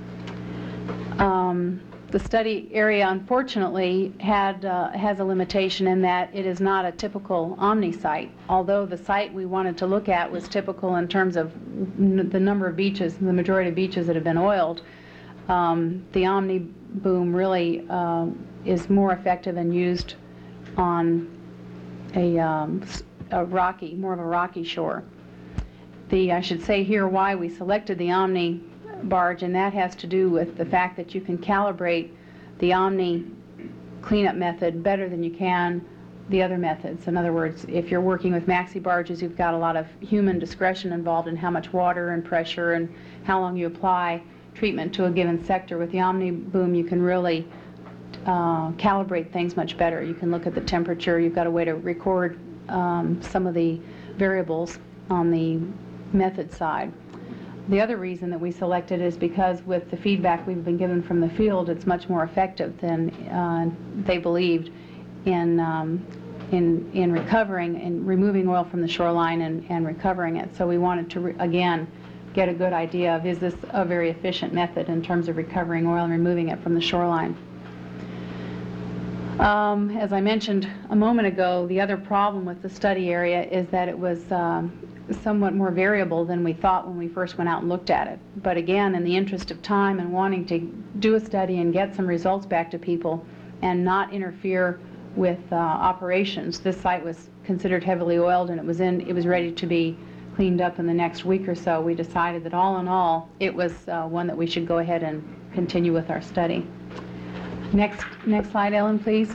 Um, The study area, unfortunately, had uh, has a limitation in that it is not a typical Omni site. Although the site we wanted to look at was typical in terms of n the number of beaches, the majority of beaches that have been oiled, um, the Omni boom really uh, is more effective and used on a, um, a rocky, more of a rocky shore. The I should say here why we selected the Omni barge, and that has to do with the fact that you can calibrate the Omni cleanup method better than you can the other methods. In other words, if you're working with maxi barges, you've got a lot of human discretion involved in how much water and pressure and how long you apply treatment to a given sector. With the Omni boom, you can really uh, calibrate things much better. You can look at the temperature. You've got a way to record um, some of the variables on the method side. The other reason that we selected is because with the feedback we've been given from the field, it's much more effective than uh, they believed in, um, in, in recovering and removing oil from the shoreline and, and recovering it. So we wanted to, re again, get a good idea of, is this a very efficient method in terms of recovering oil and removing it from the shoreline. Um, as I mentioned a moment ago, the other problem with the study area is that it was um, somewhat more variable than we thought when we first went out and looked at it. But again, in the interest of time and wanting to do a study and get some results back to people and not interfere with uh, operations, this site was considered heavily oiled, and it was in, it was ready to be cleaned up in the next week or so. We decided that all in all, it was uh, one that we should go ahead and continue with our study. Next, next slide, Ellen, please.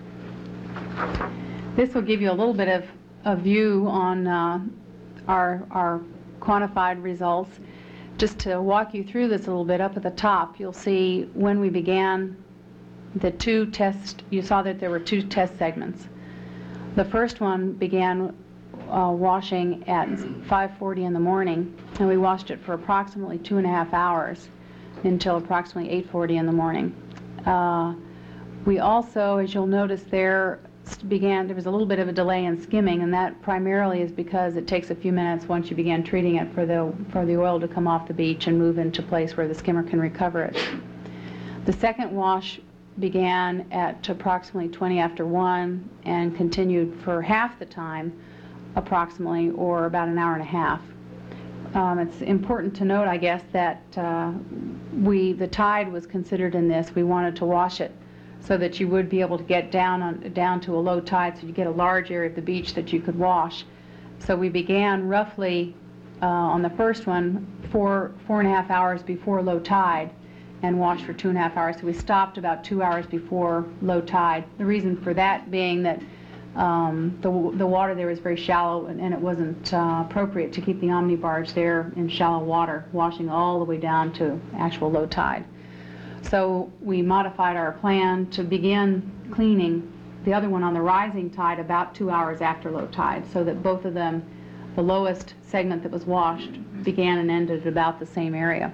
This will give you a little bit of a view on uh, our, our quantified results. Just to walk you through this a little bit, up at the top, you'll see when we began the two test, you saw that there were two test segments. The first one began uh, washing at five forty in the morning, and we washed it for approximately two and a half hours until approximately eight forty in the morning. Uh, we also, as you'll notice there, began, there was a little bit of a delay in skimming, and that primarily is because it takes a few minutes once you begin treating it for the, for the oil to come off the beach and move into place where the skimmer can recover it. The second wash began at approximately twenty after one and continued for half the time approximately, or about an hour and a half. Um, it's important to note, I guess, that uh, we, the tide was considered in this. We wanted to wash it so that you would be able to get down on, down to a low tide, so you get a large area of the beach that you could wash. So we began roughly uh, on the first one four, four and a half hours before low tide and washed for two and a half hours. So we stopped about two hours before low tide. The reason for that being that um, the, the water there was very shallow, and, and it wasn't uh, appropriate to keep the Omni barge there in shallow water, washing all the way down to actual low tide. So we modified our plan to begin cleaning the other one on the rising tide about two hours after low tide, so that both of them, the lowest segment that was washed, began and ended at about the same area.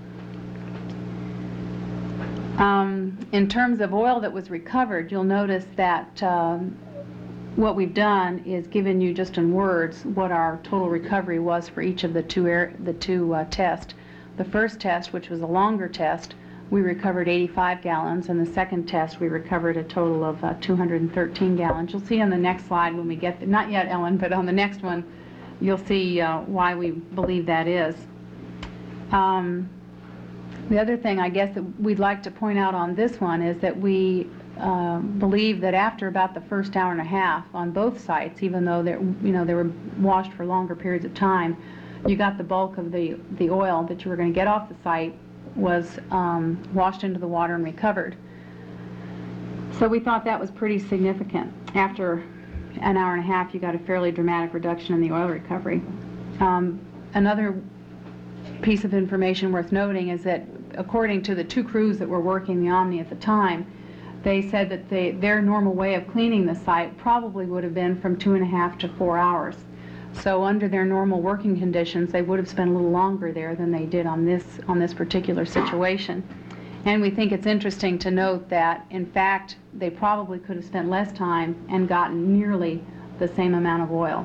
Um, in terms of oil that was recovered, you'll notice that um, what we've done is given you just in words what our total recovery was for each of the two, air, the two uh, tests. The first test, which was a longer test, we recovered eighty-five gallons, and the second test we recovered a total of uh, two hundred thirteen gallons. You'll see on the next slide when we get there, not yet, Ellen, but on the next one, you'll see uh, why we believe that is. Um, the other thing I guess that we'd like to point out on this one is that we uh, believe that after about the first hour and a half on both sites, even though they're, you know, they were washed for longer periods of time, you got the bulk of the, the oil that you were going to get off the site was um, washed into the water and recovered. So we thought that was pretty significant. After an hour and a half, you got a fairly dramatic reduction in the oil recovery. Um, another piece of information worth noting is that according to the two crews that were working the Omni at the time, they said that they, their normal way of cleaning the site probably would have been from two and a half to four hours. So under their normal working conditions, they would have spent a little longer there than they did on this, on this particular situation. And we think it's interesting to note that, in fact, they probably could have spent less time and gotten nearly the same amount of oil.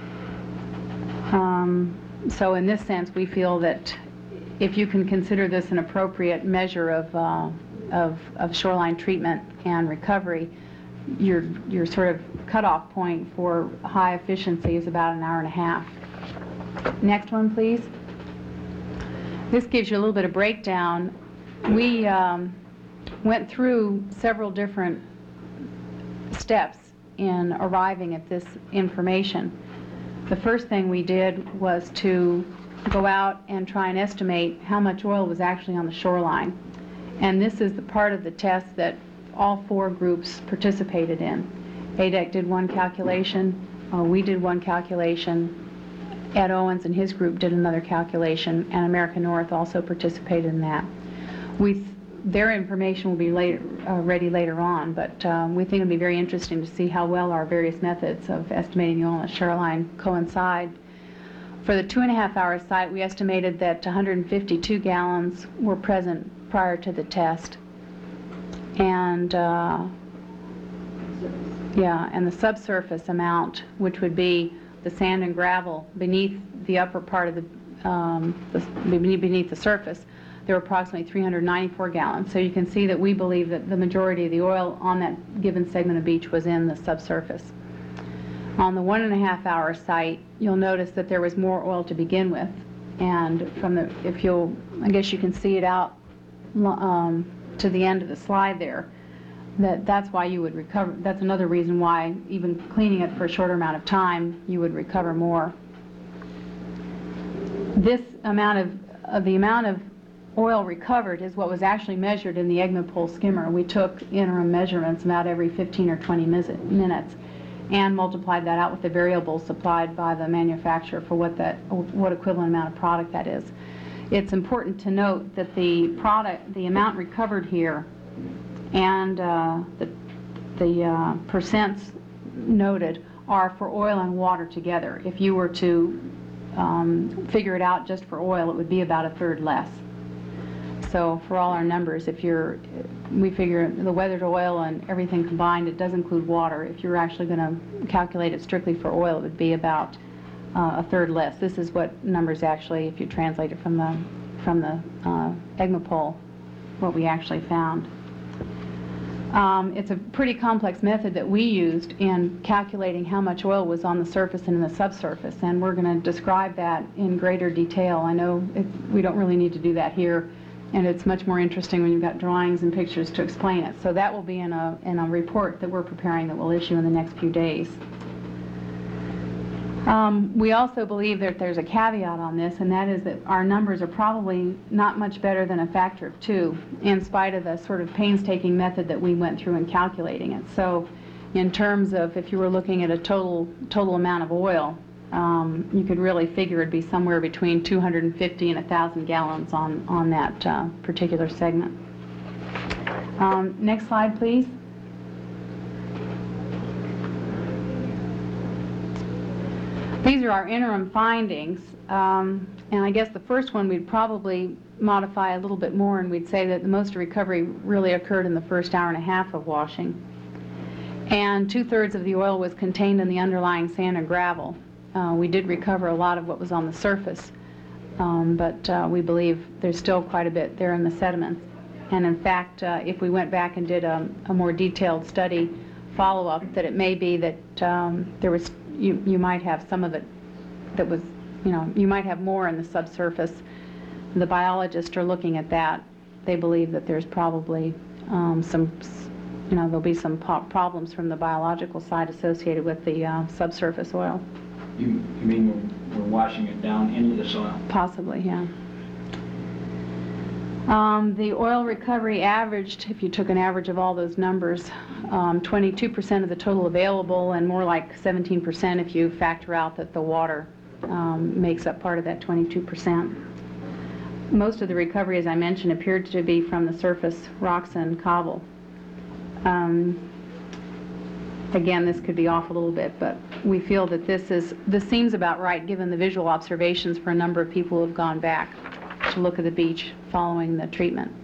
Um, so in this sense, we feel that if you can consider this an appropriate measure of, uh, of, of shoreline treatment and recovery, your, your sort of cutoff point for high efficiency is about an hour and a half. Next one, please. This gives you a little bit of breakdown. We um, went through several different steps in arriving at this information. The first thing we did was to go out and try and estimate how much oil was actually on the shoreline. And this is the part of the test that all four groups participated in. A D E C did one calculation, uh, we did one calculation, Ed Owens and his group did another calculation, and American North also participated in that. We th their information will be later, uh, ready later on, but um, we think it'll be very interesting to see how well our various methods of estimating the oil on the shoreline coincide. For the two and a half hour site, we estimated that one hundred fifty-two gallons were present prior to the test. And uh, yeah, and the subsurface amount, which would be the sand and gravel beneath the upper part of the, um, the beneath the surface, there were approximately three hundred ninety-four gallons. So you can see that we believe that the majority of the oil on that given segment of beach was in the subsurface. On the one and a half hour site, you'll notice that there was more oil to begin with. And from the, if you'll, I guess you can see it out um, to the end of the slide there, that that's why you would recover. That's another reason why, even cleaning it for a shorter amount of time, you would recover more. This amount of, uh, the amount of oil recovered is what was actually measured in the EGMAPOL skimmer. We took interim measurements about every fifteen or twenty minutes and multiplied that out with the variables supplied by the manufacturer for what that, what equivalent amount of product that is. It's important to note that the product, the amount recovered here and uh, the, the uh, percents noted are for oil and water together. If you were to um, figure it out just for oil, it would be about a third less. So for all our numbers, if you're, we figure the weathered oil and everything combined, it does include water. If you're actually going to calculate it strictly for oil, it would be about uh, a third less. This is what numbers actually, if you translate it from the, from the uh, EGMAPOL, what we actually found. Um, it's a pretty complex method that we used in calculating how much oil was on the surface and in the subsurface, and we're going to describe that in greater detail. I know it, we don't really need to do that here, and it's much more interesting when you've got drawings and pictures to explain it. So that will be in a, in a report that we're preparing that we'll issue in the next few days. Um, we also believe that there's a caveat on this, and that is that our numbers are probably not much better than a factor of two, in spite of the sort of painstaking method that we went through in calculating it. So in terms of if you were looking at a total, total amount of oil, um, you could really figure it'd be somewhere between two hundred fifty and one thousand gallons on, on that uh, particular segment. Um, next slide, please. These are our interim findings, um, and I guess the first one we'd probably modify a little bit more, and we'd say that the most recovery really occurred in the first hour and a half of washing. And two-thirds of the oil was contained in the underlying sand and gravel. Uh, we did recover a lot of what was on the surface, um, but uh, we believe there's still quite a bit there in the sediments. And in fact, uh, if we went back and did a, a more detailed study follow-up, that it may be that um, there was You, you might have some of it that was, you know, you might have more in the subsurface. The biologists are looking at that. They believe that there's probably um, some, you know, there'll be some po problems from the biological side associated with the uh, subsurface oil. You, you mean we're, we're washing it down into the soil? Possibly, yeah. Um, the oil recovery averaged, if you took an average of all those numbers, um, twenty-two percent of the total available, and more like seventeen percent if you factor out that the water um, makes up part of that twenty-two percent. Most of the recovery, as I mentioned, appeared to be from the surface rocks and cobble. Um, again, this could be off a little bit, but we feel that this is, this seems about right given the visual observations for a number of people who have gone back to look at the beach following the treatment.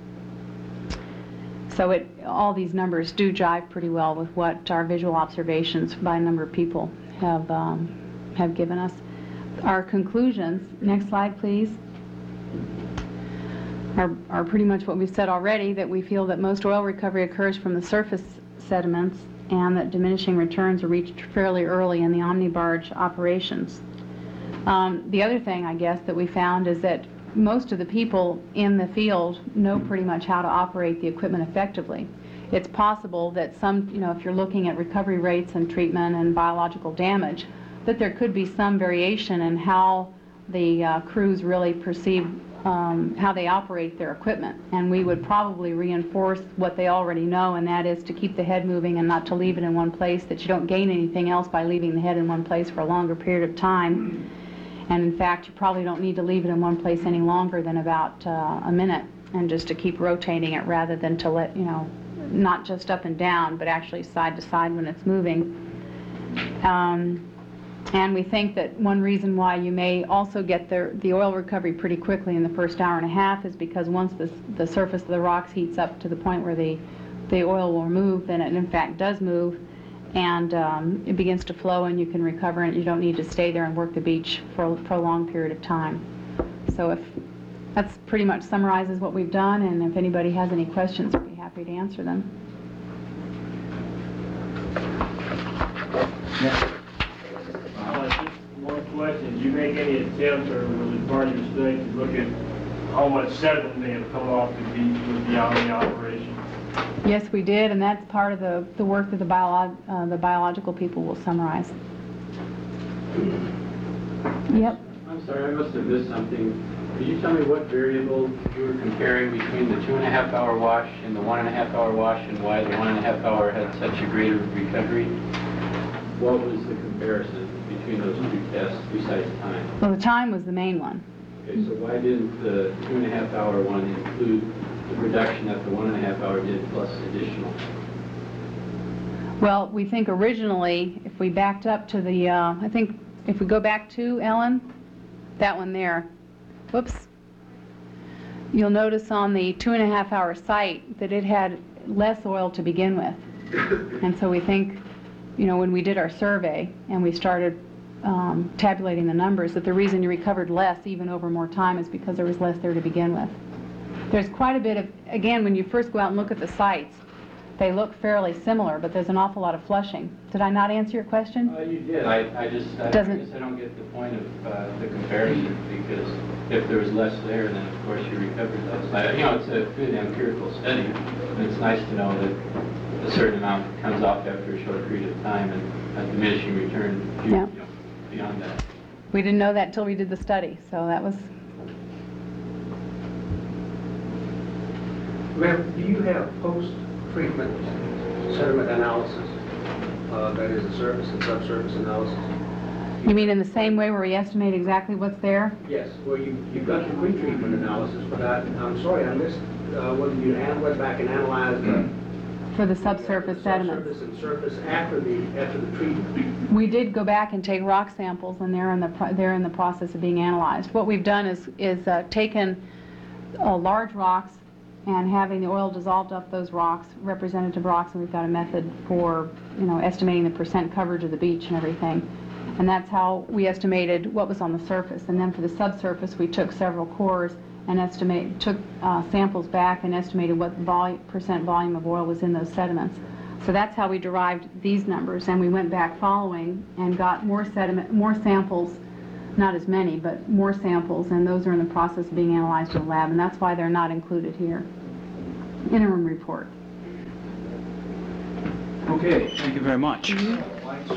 So it, all these numbers do jive pretty well with what our visual observations by a number of people have, um, have given us. Our conclusions, next slide please, are, are pretty much what we've said already, that we feel that most oil recovery occurs from the surface sediments and that diminishing returns are reached fairly early in the omnibarge operations. Um, the other thing, I guess, that we found is that most of the people in the field know pretty much how to operate the equipment effectively. It's possible that some, you know, if you're looking at recovery rates and treatment and biological damage, that there could be some variation in how the uh, crews really perceive um, how they operate their equipment. And we would probably reinforce what they already know, and that is to keep the head moving and not to leave it in one place, that you don't gain anything else by leaving the head in one place for a longer period of time. And in fact, you probably don't need to leave it in one place any longer than about uh, a minute, and just to keep rotating it rather than to let, you know, not just up and down, but actually side to side when it's moving. Um, and we think that one reason why you may also get the, the oil recovery pretty quickly in the first hour and a half is because once the, the surface of the rocks heats up to the point where the, the oil will move, then it in fact does move, and um, it begins to flow and you can recover it. You don't need to stay there and work the beach for, for a long period of time. So if that's pretty much summarizes what we've done, and if anybody has any questions, I'd be happy to answer them. One question, did you make any attempts, or was it part of your study, to look at how much sediment may have come off the beach with the Omni operation? Yes, we did, and that's part of the, the work that the, bio, uh, the biological people will summarize. Yep. I'm sorry, I must have missed something. Could you tell me what variable you were comparing between the two and a half hour wash and the one and a half hour wash, and why the one and a half hour had such a greater recovery? What was the comparison between those two tests besides time? Well, the time was the main one. Okay, so why didn't the two and a half hour one include the reduction that the one and a half hour did plus additional? Well, we think originally, if we backed up to the, uh, I think if we go back to, Ellen, that one there, whoops, you'll notice on the two and a half hour site that it had less oil to begin with. And so we think, you know, when we did our survey and we started um, tabulating the numbers, that the reason you recovered less even over more time is because there was less there to begin with. There's quite a bit of, again, when you first go out and look at the sites, they look fairly similar, but there's an awful lot of flushing. Did I not answer your question? Uh, you did. I, I just I, Doesn't, I guess I don't get the point of uh, the comparison, because if there was less there, then of course you recovered less. I, you know, it's a good empirical study, and it's nice to know that a certain amount comes off after a short period of time and a diminishing return you, yeah. you know, beyond that. We didn't know that until we did the study, so that was... Ma'am, do you have post-treatment sediment analysis? Uh, that is, a surface and subsurface analysis? You mean in the same way where we estimate exactly what's there? Yes. Well, you, you've got your pre-treatment analysis, but I, I'm sorry, I missed uh, whether you an- went back and analyzed the for the subsurface sediments. Subsurface and surface after the after the treatment. We did go back and take rock samples, and they're in the pro- they're in the process of being analyzed. What we've done is is uh, taken uh, large rocks and having the oil dissolved off those rocks, representative rocks, and we've got a method for, you know, estimating the percent coverage of the beach and everything. And that's how we estimated what was on the surface. And then for the subsurface, we took several cores and estimate, took uh, samples back and estimated what vol percent volume of oil was in those sediments. So that's how we derived these numbers, and we went back following and got more sediment, more samples, not as many, but more samples, and those are in the process of being analyzed in the lab, and that's why they're not included here. Interim report. Okay, thank you very much. Mm-hmm.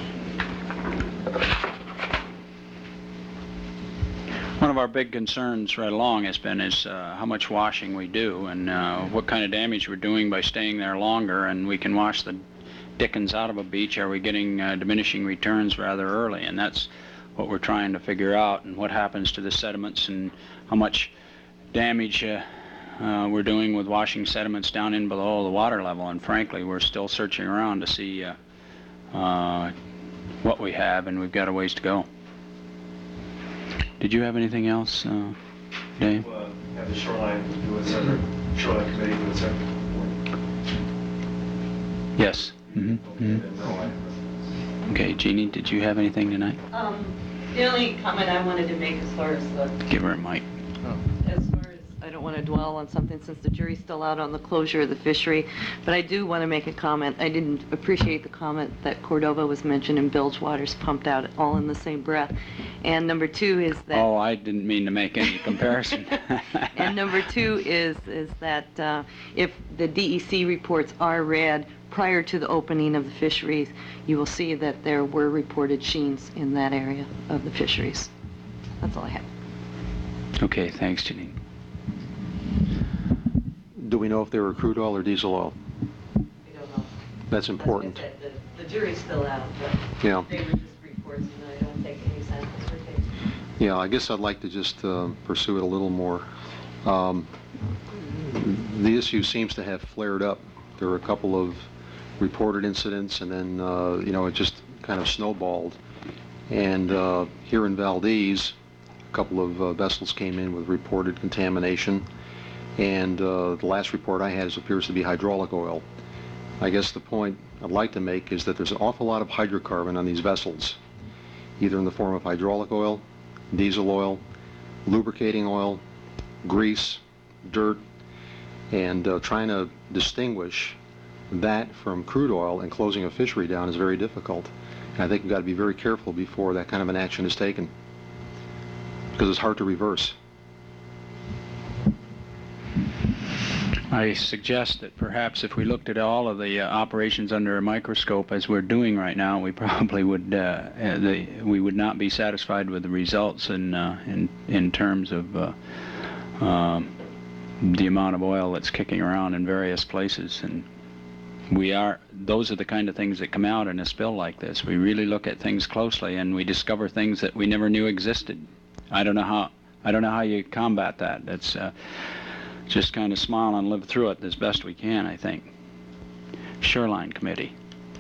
One of our big concerns right along has been is uh, how much washing we do, and uh, what kind of damage we're doing by staying there longer. And we can wash the dickens out of a beach. Are we getting uh, diminishing returns rather early? And that's what we're trying to figure out, and what happens to the sediments and how much damage uh, uh, we're doing with washing sediments down in below the water level. And frankly, we're still searching around to see uh, uh, what we have, and we've got a ways to go. Did you have anything else, uh, Dave? Uh, have the shoreline do its other, shoreline committee do its other. Yes. Mm-hmm. Mm-hmm. Okay, Jeannie, did you have anything tonight? Um, the only comment I wanted to make as far as the, Give her a mic. as far as, I don't want to dwell on something since the jury's still out on the closure of the fishery, but I do want to make a comment. I didn't appreciate the comment that Cordova was mentioned and bilge waters pumped out all in the same breath. And number two is that... Oh, I didn't mean to make any comparison. And number two is, is that uh, if the D E C reports are read prior to the opening of the fisheries, you will see that there were reported sheens in that area of the fisheries. That's all I have. Okay, thanks, Janine. Do we know if they were crude oil or diesel oil? We don't know. That's important. That's what I said, the, the jury's still out, but Yeah. they were just reports, and I don't take any samples or things. Yeah, I guess I'd like to just uh, pursue it a little more. Um, the issue seems to have flared up. There were a couple of reported incidents, and then, uh, you know, it just kind of snowballed. And uh, here in Valdez, a couple of uh, vessels came in with reported contamination. And uh, the last report I had is appears to be hydraulic oil. I guess the point I'd like to make is that there's an awful lot of hydrocarbon on these vessels, either in the form of hydraulic oil, diesel oil, lubricating oil, grease, dirt, and uh, trying to distinguish that from crude oil and closing a fishery down is very difficult. And I think we've got to be very careful before that kind of an action is taken, because it's hard to reverse. I suggest that perhaps if we looked at all of the uh, operations under a microscope as we're doing right now, we probably would uh, uh, the, we would not be satisfied with the results in uh, in in terms of uh, uh, the amount of oil that's kicking around in various places. And we are those are the kind of things that come out in a spill like this. We really look at things closely, and we discover things that we never knew existed. I don't know how I don't know how you combat that. That's uh, just kind of smile and live through it as best we can, I think. Shoreline Committee.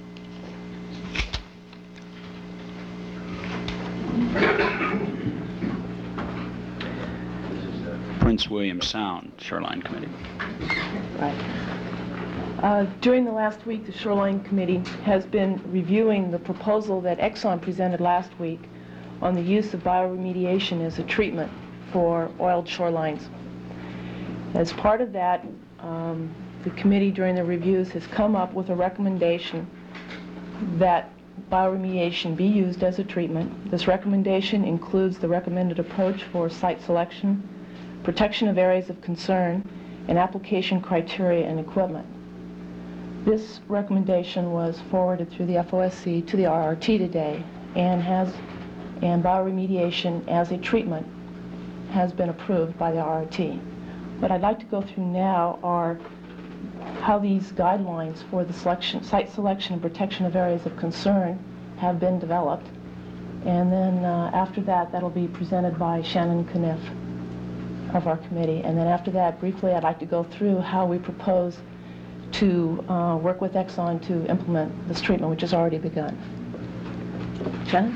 Prince William Sound, Shoreline Committee. Right. Uh, during the last week, the Shoreline Committee has been reviewing the proposal that Exxon presented last week on the use of bioremediation as a treatment for oiled shorelines. As part of that, um, the committee during the reviews has come up with a recommendation that bioremediation be used as a treatment. This recommendation includes the recommended approach for site selection, protection of areas of concern, and application criteria and equipment. This recommendation was forwarded through the F O S C to the R R T today, and has and bioremediation as a treatment has been approved by the R R T. What I'd like to go through now are how these guidelines for the selection, site selection and protection of areas of concern have been developed. And then uh, after that, that'll be presented by Shannon Caniff of our committee. And then after that, briefly, I'd like to go through how we propose to uh, work with Exxon to implement this treatment, which has already begun. Shannon?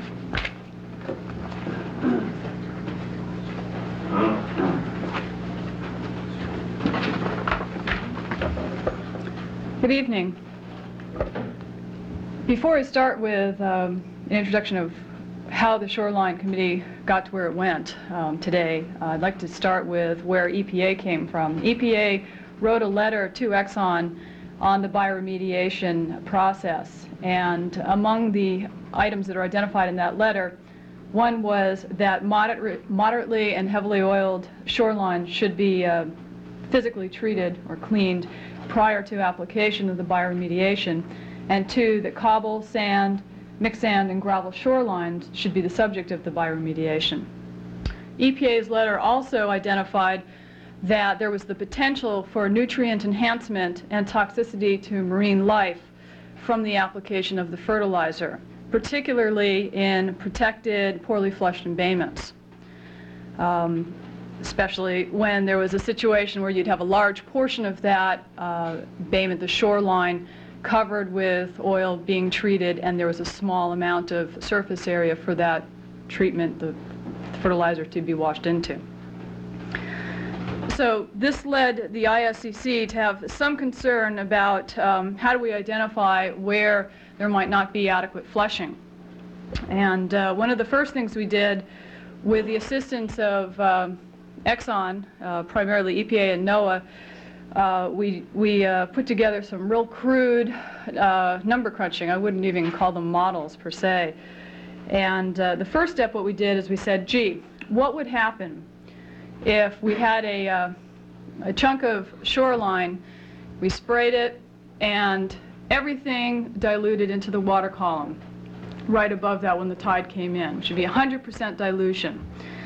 Good evening. Before I start with um, an introduction of how the Shoreline Committee got to where it went um, today, uh, I'd like to start with where E P A came from. E P A wrote a letter to Exxon on the bioremediation process, and among the items that are identified in that letter, one was that moderate, moderately and heavily oiled shoreline should be uh, physically treated or cleaned prior to application of the bioremediation, and two, that cobble, sand, mixed sand, and gravel shorelines should be the subject of the bioremediation. E P A's letter also identified that there was the potential for nutrient enhancement and toxicity to marine life from the application of the fertilizer, particularly in protected, poorly flushed embayments. Um, especially when there was a situation where you'd have a large portion of that uh, embayment, the shoreline, covered with oil being treated, and there was a small amount of surface area for that treatment, the fertilizer, to be washed into. So this led the I S C C to have some concern about um, how do we identify where there might not be adequate flushing. And uh, one of the first things we did, with the assistance of um, Exxon, uh, primarily E P A and NOAA, uh, we, we uh, put together some real crude uh, number crunching. I wouldn't even call them models per se. And uh, the first step, what we did is we said, gee, what would happen if we had a, uh, a chunk of shoreline, we sprayed it, and everything diluted into the water column right above that when the tide came in, which would be one hundred percent dilution.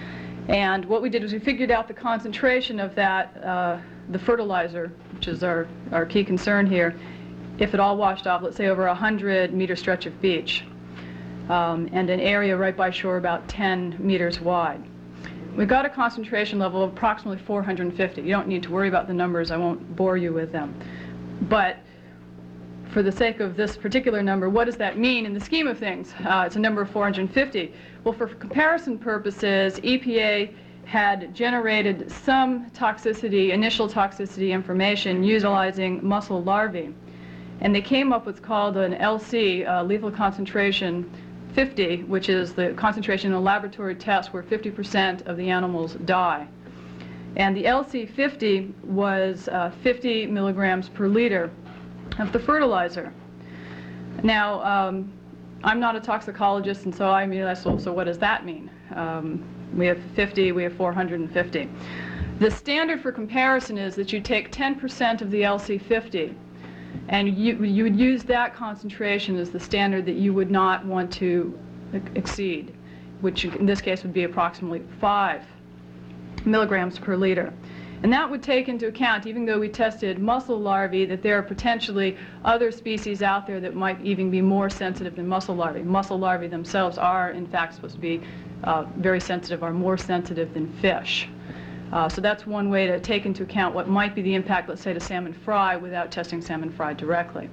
And what we did was we figured out the concentration of that, uh, the fertilizer, which is our, our key concern here, if it all washed off, let's say over a hundred meter stretch of beach, um, and an area right by shore about ten meters wide. We got a concentration level of approximately four hundred fifty. You don't need to worry about the numbers, I won't bore you with them. But for the sake of this particular number, what does that mean in the scheme of things? Uh, it's a number of four hundred fifty. Well, for comparison purposes, E P A had generated some toxicity, initial toxicity information utilizing mussel larvae. And they came up with what's called an L C, uh, lethal concentration fifty, which is the concentration in a laboratory test where fifty percent of the animals die. And the L C fifty was uh, fifty milligrams per liter of the fertilizer. Now, um, I'm not a toxicologist, and so I mean, so, so what does that mean? Um, we have fifty, we have four hundred fifty. The standard for comparison is that you take ten percent of the L C fifty, and you, you would use that concentration as the standard that you would not want to exceed, which in this case would be approximately five milligrams per liter. And that would take into account, even though we tested mussel larvae, that there are potentially other species out there that might even be more sensitive than mussel larvae. Mussel larvae themselves are, in fact, supposed to be uh, very sensitive, are more sensitive than fish. Uh, so that's one way to take into account what might be the impact, let's say, to salmon fry without testing salmon fry directly.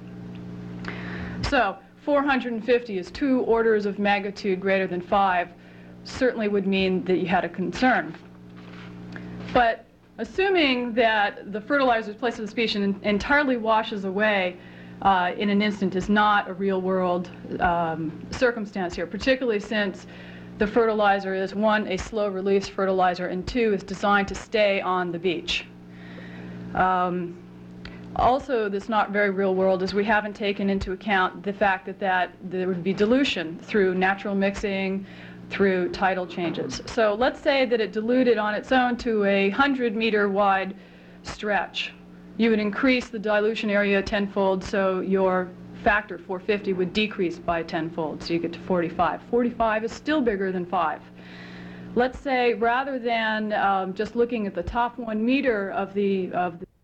So four hundred fifty is two orders of magnitude greater than five, certainly would mean that you had a concern. But assuming that the fertilizer's place of the species entirely washes away uh, in an instant is not a real-world um, circumstance here, particularly since the fertilizer is, one, a slow-release fertilizer, and two, is designed to stay on the beach. Um, also, that's not very real-world is we haven't taken into account the fact that, that there would be dilution through natural mixing, through tidal changes. So let's say that it diluted on its own to a hundred meter wide stretch. You would increase the dilution area tenfold, so your factor four fifty would decrease by tenfold, so you get to forty-five. forty-five is still bigger than five. Let's say rather than um, just looking at the top one meter of the, of the